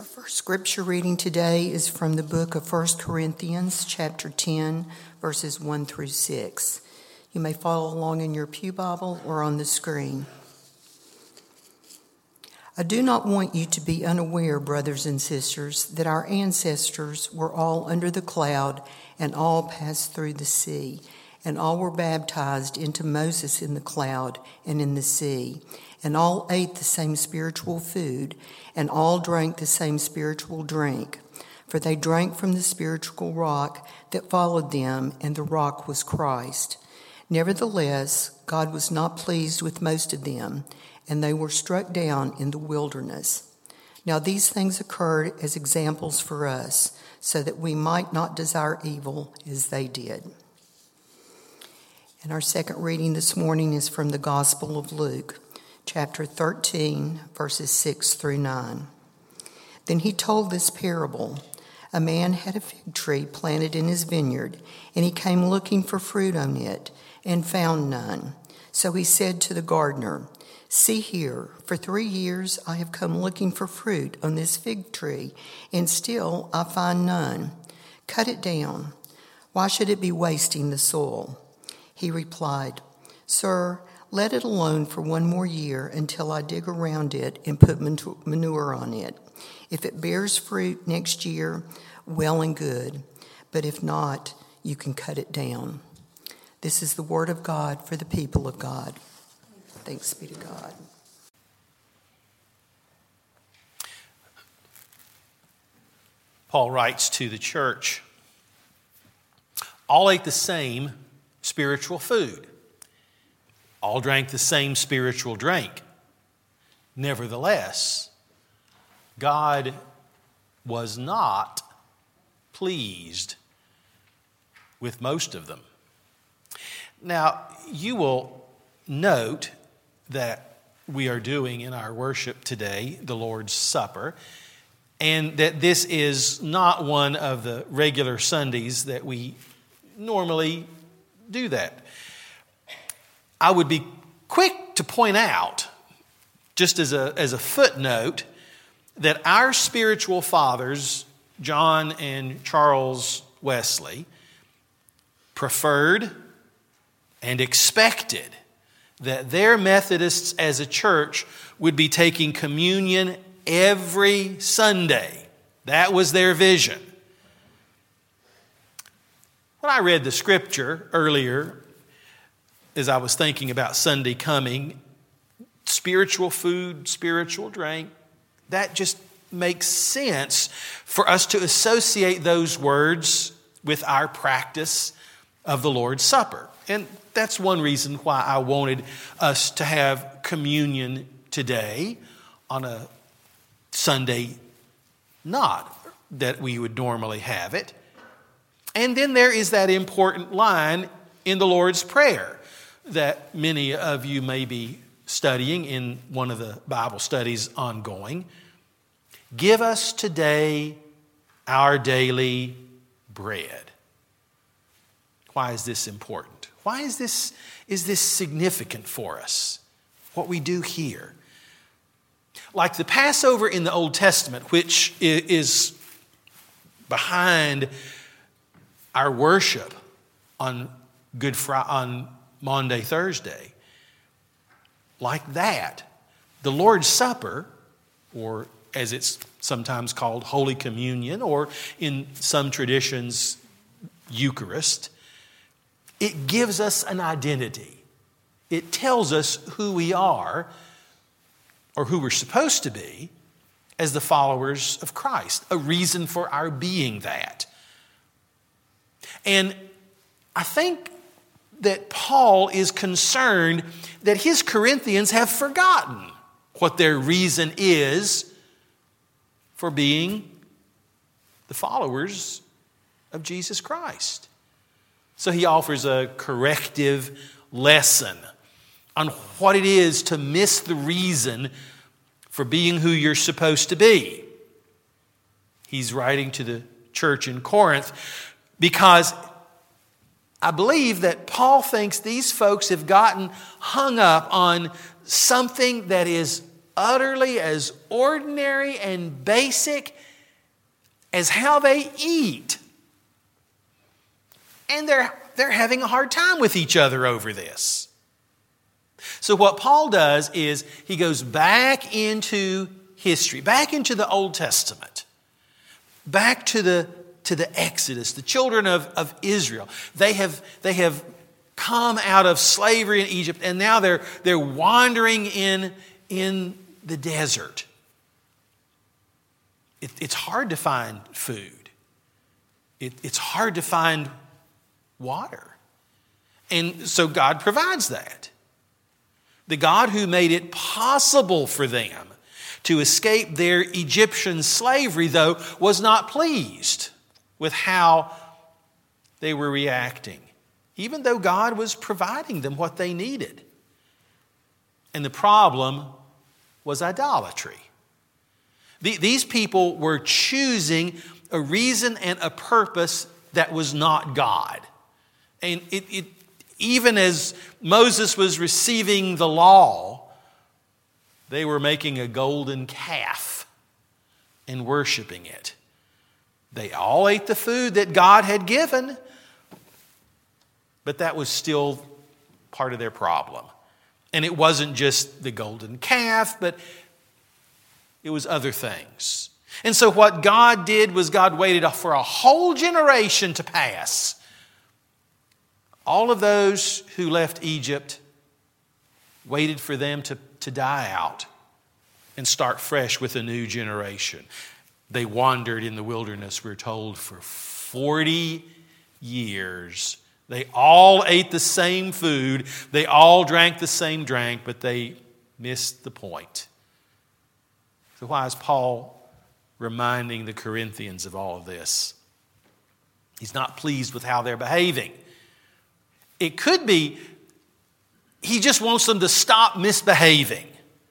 First scripture reading today is from the book of 1 Corinthians, chapter 10, verses 1 through 6. You may follow along in your pew Bible or on the screen. I do not want you to be unaware, brothers and sisters, that our ancestors were all under the cloud and all passed through the sea, and all were baptized into Moses in the cloud and in the sea, and all ate the same spiritual food, and all drank the same spiritual drink. For they drank from the spiritual rock that followed them, and the rock was Christ. Nevertheless, God was not pleased with most of them, and they were struck down in the wilderness. Now these things occurred as examples for us, so that we might not desire evil as they did. And our second reading this morning is from the Gospel of Luke, chapter 13, verses 6 through 9. Then he told this parable. A man had a fig tree planted in his vineyard, and he came looking for fruit on it, and found none. So he said to the gardener, "See here, for 3 years I have come looking for fruit on this fig tree, and still I find none. Cut it down. Why should it be wasting the soil?" He replied, "Sir, let it alone for 1 more year until I dig around it and put manure on it. If it bears fruit next year, well and good. But if not, you can cut it down." This is the word of God for the people of God. Thanks be to God. Paul writes to the church, all ate the same spiritual food. All drank the same spiritual drink. Nevertheless, God was not pleased with most of them. Now, you will note that we are doing in our worship today the Lord's Supper, and that this is not one of the regular Sundays that we normally do that. I would be quick to point out, just as a footnote, that our spiritual fathers, John and Charles Wesley, preferred and expected that their Methodists as a church would be taking communion every Sunday. That was their vision. When I read the scripture earlier, as I was thinking about Sunday coming, spiritual food, spiritual drink, that just makes sense for us to associate those words with our practice of the Lord's Supper. And that's one reason why I wanted us to have communion today on a Sunday, not that we would normally have it. And then there is that important line in the Lord's Prayer that many of you may be studying in one of the Bible studies ongoing. Give us today our daily bread. Why is this important? Why is this significant for us, what we do here? Like the Passover in the Old Testament, which is behind our worship on Good Friday, on Maundy, Thursday. Like that, the Lord's Supper, or as it's sometimes called, Holy Communion, or in some traditions, Eucharist, it gives us an identity. It tells us who we are, or who we're supposed to be, as the followers of Christ, a reason for our being that. And I think that Paul is concerned that his Corinthians have forgotten what their reason is for being the followers of Jesus Christ. So he offers a corrective lesson on what it is to miss the reason for being who you're supposed to be. He's writing to the church in Corinth because I believe that Paul thinks these folks have gotten hung up on something that is utterly as ordinary and basic as how they eat. And they're having a hard time with each other over this. So what Paul does is he goes back into history, back into the Old Testament, back to the Exodus, the children of Israel. They have come out of slavery in Egypt, and now they're wandering in the desert. It's hard to find food. It's hard to find water. And so God provides that. The God who made it possible for them to escape their Egyptian slavery, though, was not pleased with how they were reacting, even though God was providing them what they needed. And the problem was idolatry. These people were choosing a reason and a purpose that was not God. And even as Moses was receiving the law, they were making a golden calf and worshiping it. They all ate the food that God had given, but that was still part of their problem. And it wasn't just the golden calf, but it was other things. And so what God did was God waited for a whole generation to pass. All of those who left Egypt waited for them to die out and start fresh with a new generation. They wandered in the wilderness, we're told, for 40 years. They all ate the same food. They all drank the same drink, but they missed the point. So why is Paul reminding the Corinthians of all of this? He's not pleased with how they're behaving. It could be he just wants them to stop misbehaving.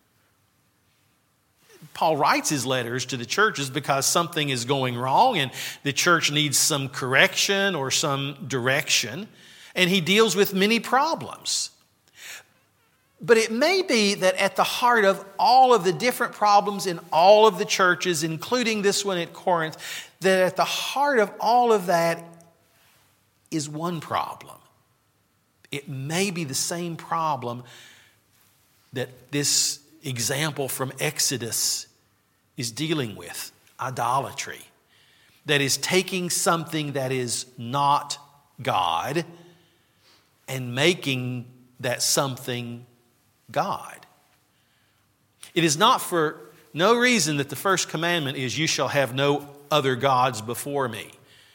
Paul writes his letters to the churches because something is going wrong and the church needs some correction or some direction, and he deals with many problems. But it may be that at the heart of all of the different problems in all of the churches, including this one at Corinth, that at the heart of all of that is one problem. It may be the same problem that this example from Exodus is dealing with, idolatry. That is taking something that is not God and making that something God. It is not for no reason that the first commandment is, "You shall have no other gods before me."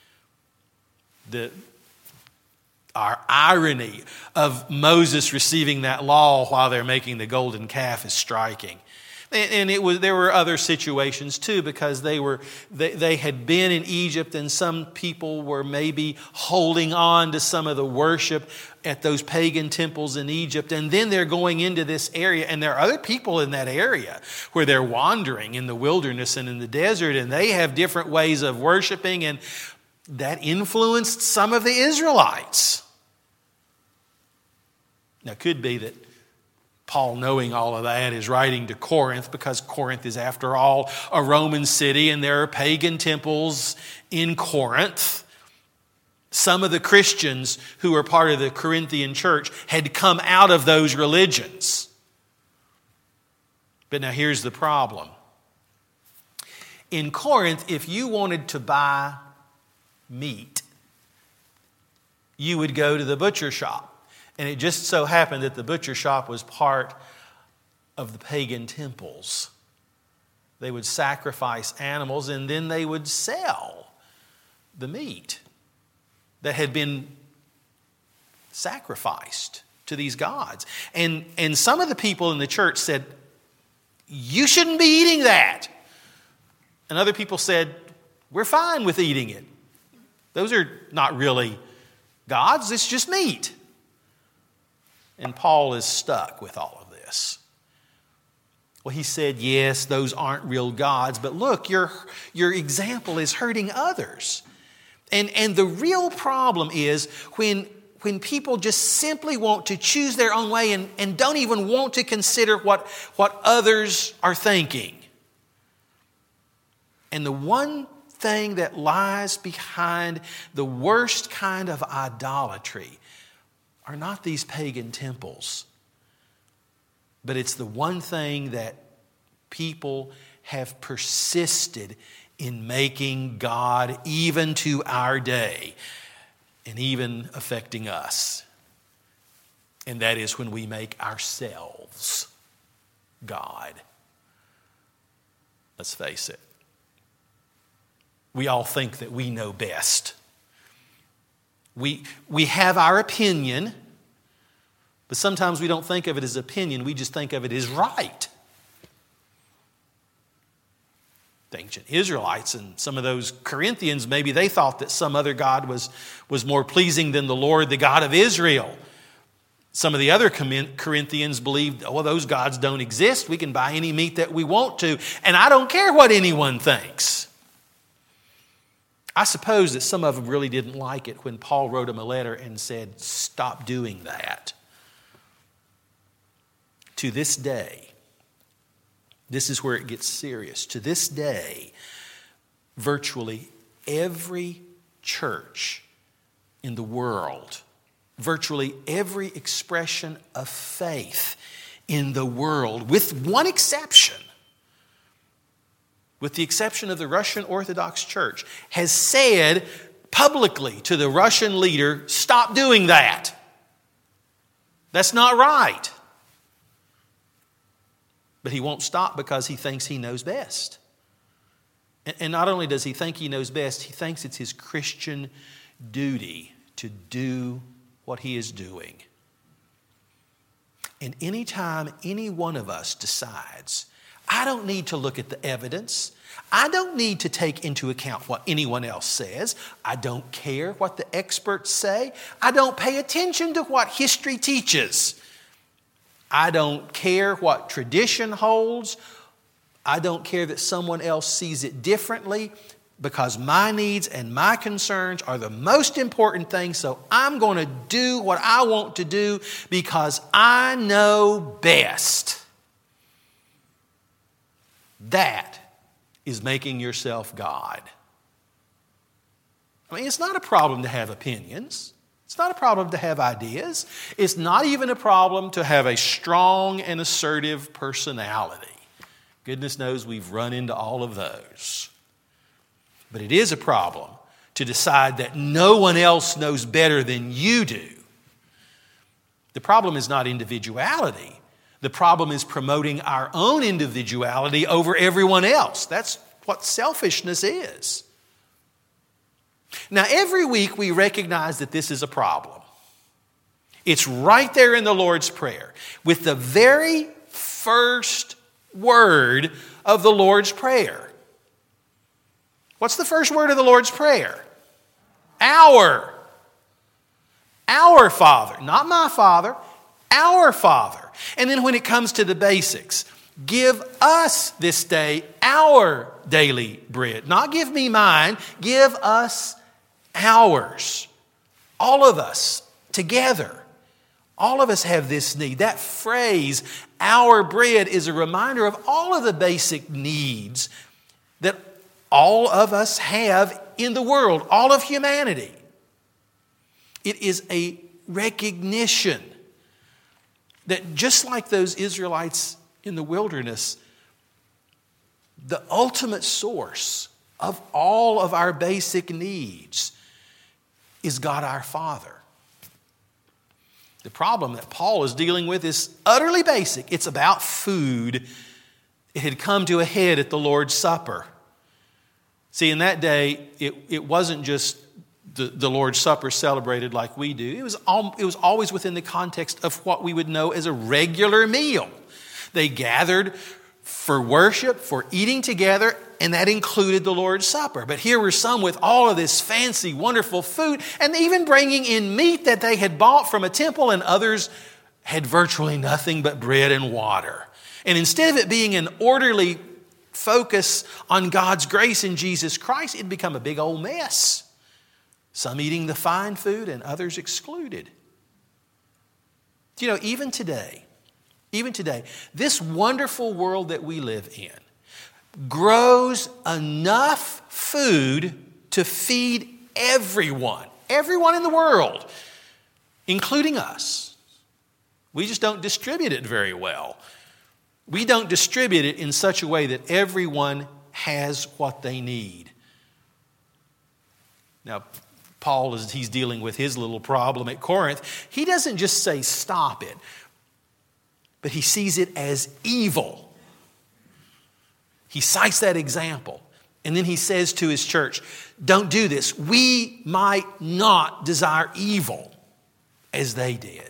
Our irony of Moses receiving that law while they're making the golden calf is striking. And there were other situations too, because they had been in Egypt, and some people were maybe holding on to some of the worship at those pagan temples in Egypt, and then they're going into this area, and there are other people in that area where they're wandering in the wilderness and in the desert, and they have different ways of worshiping, and that influenced some of the Israelites. Now, it could be that Paul, knowing all of that, is writing to Corinth because Corinth is, after all, a Roman city and there are pagan temples in Corinth. Some of the Christians who were part of the Corinthian church had come out of those religions. But now here's the problem. In Corinth, if you wanted to buy meat, you would go to the butcher shop. And it just so happened that the butcher shop was part of the pagan temples. They would sacrifice animals and then they would sell the meat that had been sacrificed to these gods. And some of the people in the church said, "You shouldn't be eating that." And other people said, "We're fine with eating it. Those are not really gods, it's just meat." And Paul is stuck with all of this. Well, he said, yes, those aren't real gods, but look, your example is hurting others. And the real problem is when when people just simply want to choose their own way and don't even want to consider what others are thinking. And the one thing that lies behind the worst kind of idolatry are not these pagan temples, but it's the one thing that people have persisted in making God even to our day and even affecting us. And that is when we make ourselves God. Let's face it. We all think that we know best. We have our opinion, but sometimes we don't think of it as opinion. We just think of it as right. The ancient Israelites and some of those Corinthians, maybe they thought that some other God was more pleasing than the Lord, the God of Israel. Some of the other Corinthians believed, well, those gods don't exist. We can buy any meat that we want to, and I don't care what anyone thinks. I suppose that some of them really didn't like it when Paul wrote them a letter and said, stop doing that. To this day, this is where it gets serious. To this day, virtually every church in the world, virtually every expression of faith in the world, with one exception, with the exception of the Russian Orthodox Church, has said publicly to the Russian leader, stop doing that. That's not right. But he won't stop because he thinks he knows best. And not only does he think he knows best, he thinks it's his Christian duty to do what he is doing. And anytime any one of us decides, I don't need to look at the evidence, I don't need to take into account what anyone else says, I don't care what the experts say, I don't pay attention to what history teaches, I don't care what tradition holds, I don't care that someone else sees it differently, because my needs and my concerns are the most important thing, so I'm going to do what I want to do because I know best. That is making yourself God. I mean, it's not a problem to have opinions. It's not a problem to have ideas. It's not even a problem to have a strong and assertive personality. Goodness knows we've run into all of those. But it is a problem to decide that no one else knows better than you do. The problem is not individuality. The problem is promoting our own individuality over everyone else. That's what selfishness is. Now, every week we recognize that this is a problem. It's right there in the Lord's Prayer, with the very first word of the Lord's Prayer. What's the first word of the Lord's Prayer? Our Father, not my Father, our Father. And then when it comes to the basics, give us this day our daily bread. Not give me mine, give us ours. All of us together. All of us have this need. That phrase, our bread, is a reminder of all of the basic needs that all of us have in the world, all of humanity. It is a recognition that just like those Israelites in the wilderness, the ultimate source of all of our basic needs is God our Father. The problem that Paul is dealing with is utterly basic. It's about food. It had come to a head at the Lord's Supper. See, in that day, it wasn't just the Lord's Supper celebrated like we do. It was always within the context of what we would know as a regular meal. They gathered for worship, for eating together, and that included the Lord's Supper. But here were some with all of this fancy, wonderful food, and even bringing in meat that they had bought from a temple, and others had virtually nothing but bread and water. And instead of it being an orderly focus on God's grace in Jesus Christ, it'd become a big old mess. some eating the fine food and others excluded. You know, even today, this wonderful world that we live in grows enough food to feed everyone in the world, including us. We just don't distribute it very well. We don't distribute it in such a way that everyone has what they need. Now, Paul, as he's dealing with his little problem at Corinth, he doesn't just say stop it, but he sees it as evil. He cites that example. And then he says to his church, don't do this. We might not desire evil as they did.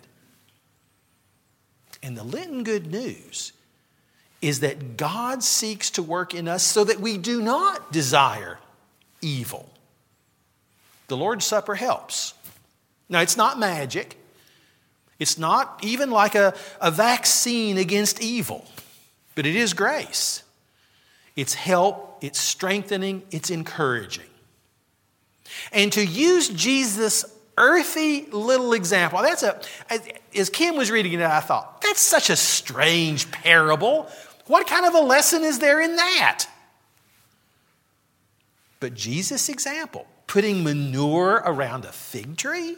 And the Lenten good news is that God seeks to work in us so that we do not desire evil. The Lord's Supper helps. Now, it's not magic. It's not even like a vaccine against evil, but it is grace. It's help, it's strengthening, it's encouraging. And to use Jesus' earthy little example, as Kim was reading it, I thought, that's such a strange parable. What kind of a lesson is there in that? But Jesus' example, putting manure around a fig tree,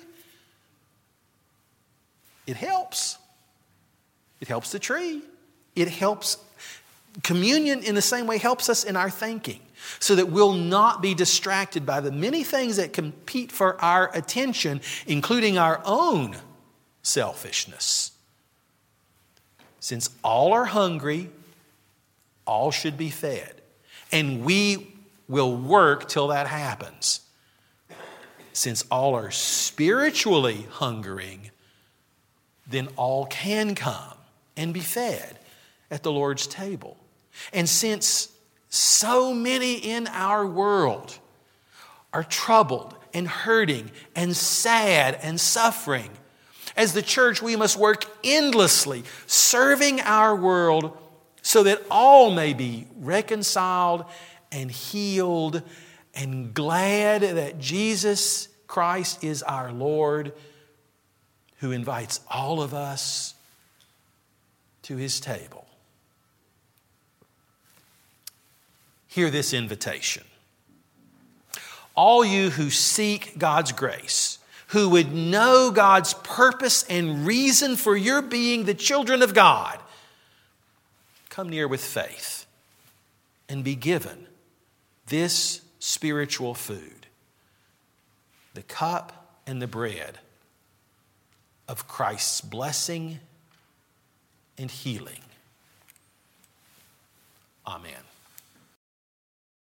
it helps. It helps the tree. It helps. Communion in the same way helps us in our thinking so that we'll not be distracted by the many things that compete for our attention, including our own selfishness. Since all are hungry, all should be fed. And we will work till that happens. Since all are spiritually hungering, then all can come and be fed at the Lord's table. And since so many in our world are troubled and hurting and sad and suffering, as the church we must work endlessly serving our world so that all may be reconciled and healed and glad that Jesus Christ is our Lord, who invites all of us to his table. Hear this invitation. All you who seek God's grace, who would know God's purpose and reason for your being the children of God, come near with faith and be given this spiritual food, the cup and the bread of Christ's blessing and healing. Amen.